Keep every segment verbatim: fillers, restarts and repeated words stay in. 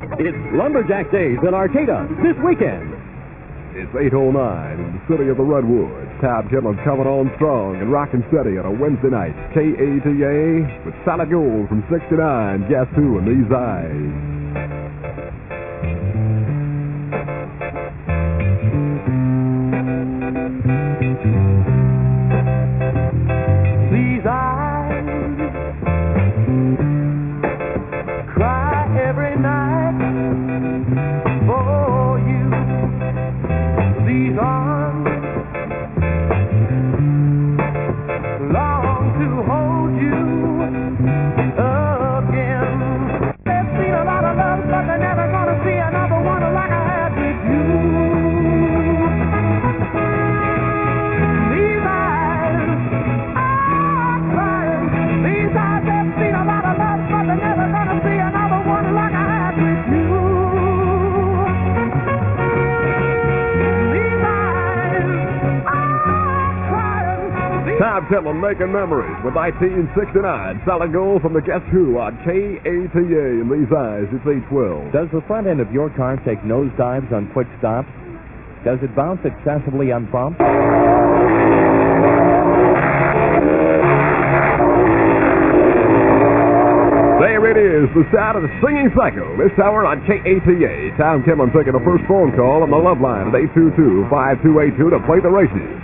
It's Lumberjack Days in Arcata this weekend. It's eight oh nine in the city of the Redwoods. Tab Gentleman coming on strong and rocking steady on a Wednesday night. K A T A with Solid Gold from sixty-nine. Guess who in these eyes? These eyes cry every night for you. These arms long to hold you again. They've seen a lot of love, but they're never gonna see another one like I had with you. These eyes are crying. These eyes have seen a lot of love, but they're never gonna see another one like I had with you. These eyes are crying. Tab Gentleman making memories with nineteen sixty-nine. Solid Gold from the Guess Who on K A T A in these eyes. It's eight twelve. Does the front end of your car take nosedives on quick stops? Does it bounce excessively on bumps? There it is, the sound of the Singing Psycho. This hour on K A T A. Tom Kimlin taking the first phone call on the love line at eight two two, five two eight two to play the races.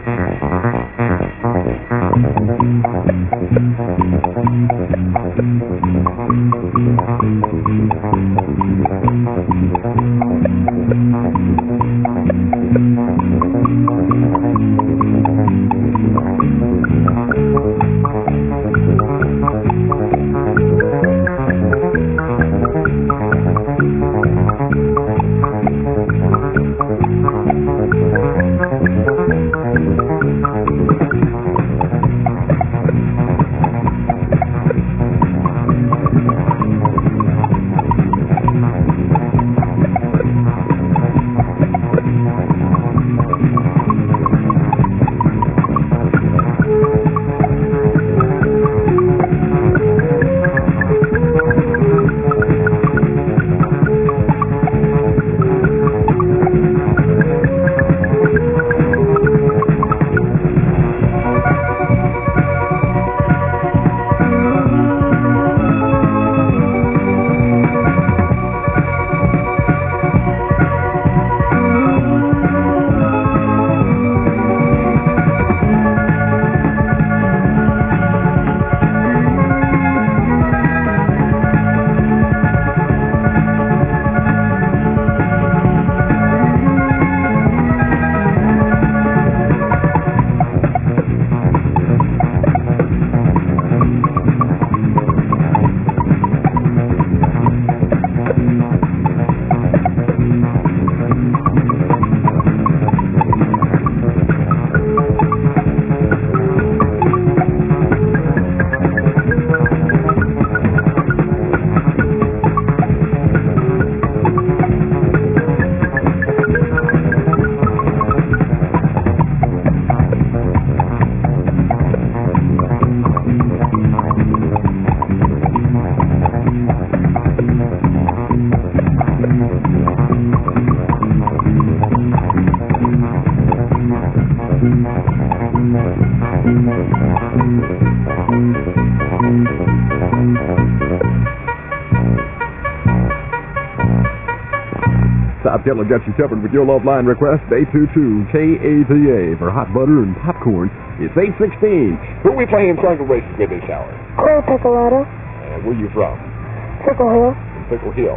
Top Gentleman got you covered with your love line request. eight two two K A T A for hot butter and popcorn. It's eight sixteen. Who are we playing cycle races with this hour? Cole Piccolotto. And where are you from? Pickle Hill. From Pickle Hill.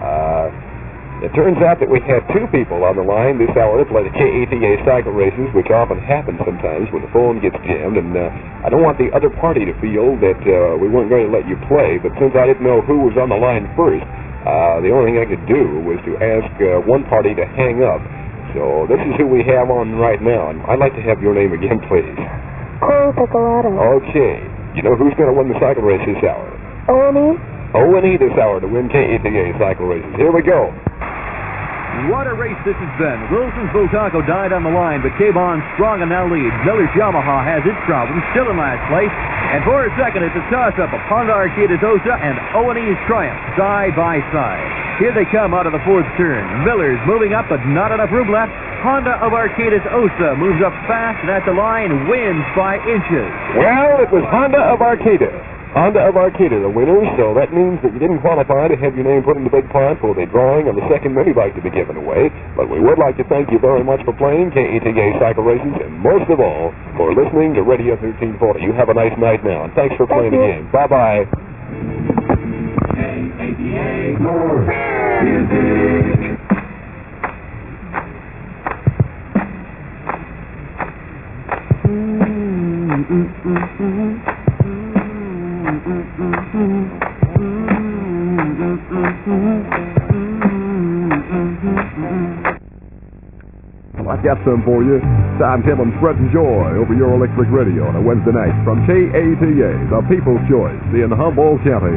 Uh, it turns out that we had two people on the line this hour to play the K A T A cycle races, which often happens sometimes when the phone gets jammed. And uh, I don't want the other party to feel that uh, we weren't going to let you play, but since I didn't know who was on the line first, Uh, the only thing I could do was to ask uh, one party to hang up. So this is who we have on right now. And I'd like to have your name again, please. Cole Piccolotto. Okay. You know who's going to win the cycle race this hour? O and E. O and E this hour to win K A T A cycle races. Here we go. What a race this has been. Wilson's Botaco died on the line, but K-Bon strong and now leads. Miller's Yamaha has its problems, still in last place. And for a second, it's a toss-up of Honda Arcata Tosa and O and E's Triumph, side by side. Here they come out of the fourth turn. Miller's moving up, but not enough room left. Honda of Arcata's Osa moves up fast and at the line wins by inches. Well, it was Honda of Arcata. Honda of Arcata, the winner, so that means that you didn't qualify to have your name put in the big pot for the drawing on the second mini bike to be given away. But we would like to thank you very much for playing K E T A Cycle Races, and most of all, for listening to Radio thirteen forty. You have a nice night now, and thanks for playing the game. Bye-bye. K A T A more music. Well, I got some for you. Time tell them spreading joy over your electric radio on a Wednesday night from K A T A, the People's Choice in Humboldt County.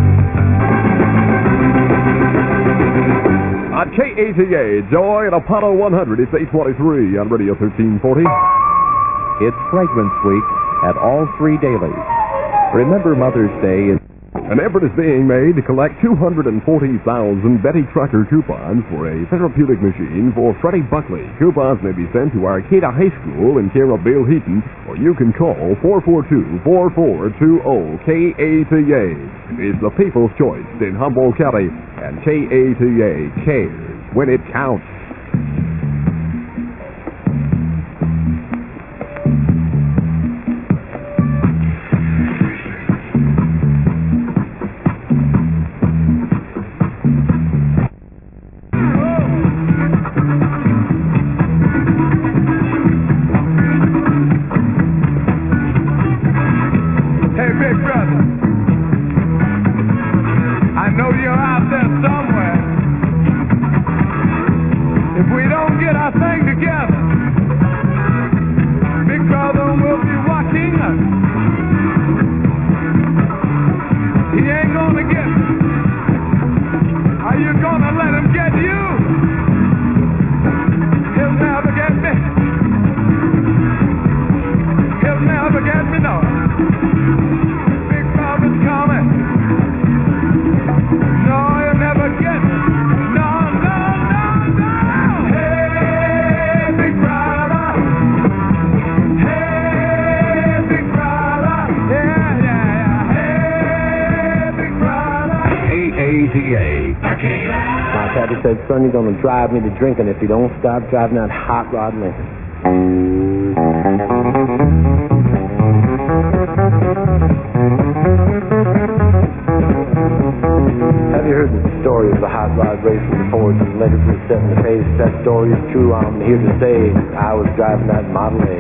On K A T A, Joy at Apollo one hundred, it's eight twenty-three on Radio thirteen forty. It's Fragrance Week at all three dailies. Remember Mother's Day is... An effort is being made to collect two hundred forty thousand Betty Trucker coupons for a therapeutic machine for Freddie Buckley. Coupons may be sent to Arcata High School in care of Bill Heaton, or you can call four four two, four four two zero. K A T A is the People's Choice in Humboldt County, and K A T A cares when it counts. My daddy said, son, you're going to drive me to drinking if you don't stop driving that hot rod Lincoln. Have you heard the story of the hot rod race with the Fords and Legacy setting the pace? If that story is true, I'm here to say I was driving that Model A.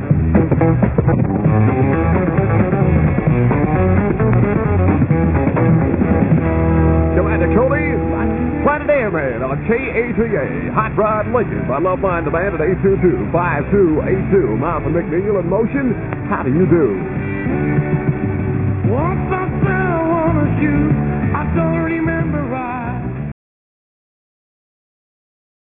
Planet Airman on K A T A, Hot Rod Lincoln. I love mine, the band at eight two two, five two eight two. Martha McNeil in motion. How do you do? Once I said I wanna shoot